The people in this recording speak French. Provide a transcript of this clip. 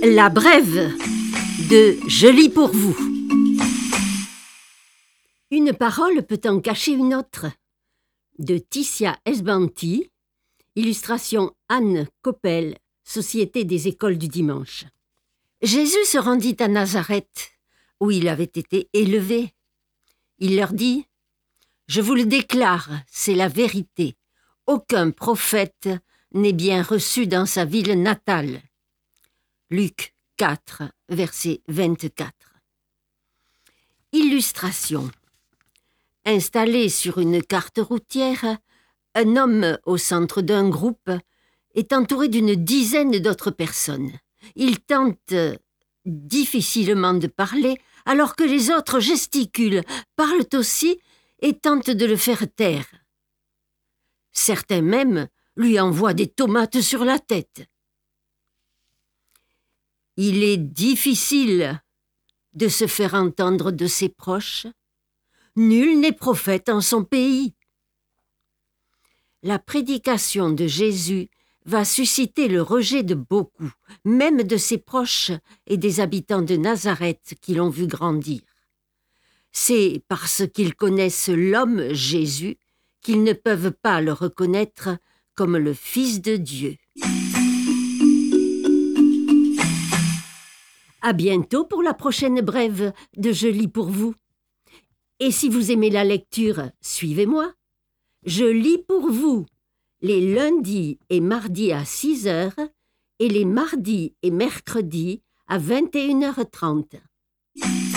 La brève de Je lis pour vous. Une parole peut en cacher une autre. De Ticia Esbanti, illustration Anne Coppel, Société des écoles du dimanche. Jésus se rendit à Nazareth, où il avait été élevé. Il leur dit « Je vous le déclare, c'est la vérité. Aucun prophète n'est bien reçu dans sa ville natale. » Luc 4, verset 24. Illustration. Installé sur une carte routière, un homme au centre d'un groupe est entouré d'une dizaine d'autres personnes. Il tente difficilement de parler alors que les autres gesticulent, parlent aussi et tentent de le faire taire. Certains même lui envoient des tomates sur la tête. Il est difficile de se faire entendre de ses proches. Nul n'est prophète en son pays. La prédication de Jésus va susciter le rejet de beaucoup, même de ses proches et des habitants de Nazareth qui l'ont vu grandir. C'est parce qu'ils connaissent l'homme Jésus qu'ils ne peuvent pas le reconnaître comme le Fils de Dieu. À bientôt pour la prochaine brève de Je lis pour vous. Et si vous aimez la lecture, suivez-moi. Je lis pour vous les lundis et mardis à 6 h et les mardis et mercredis à 21 h 30.